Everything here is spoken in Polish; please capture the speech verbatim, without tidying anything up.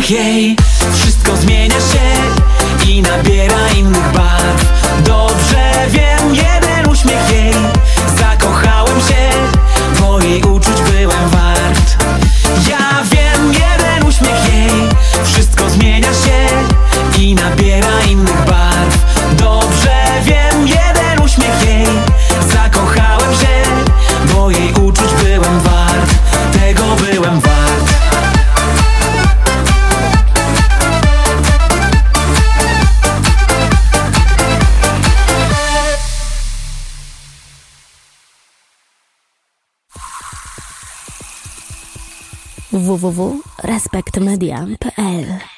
uśmiech jej. Wszystko zmienia się i nabiera innych barw. Dobrze wiem, jeden uśmiech jej. Zakochałem się, bo jej uczuć byłem wart. Ja wiem, jeden uśmiech jej. Wszystko zmienia się i nabiera innych barw. Dobrze wiem, jeden uśmiech jej. Zakochałem się, bo jej uczuć byłem wart. Tego byłem wart. w w w kropka respect media kropka p l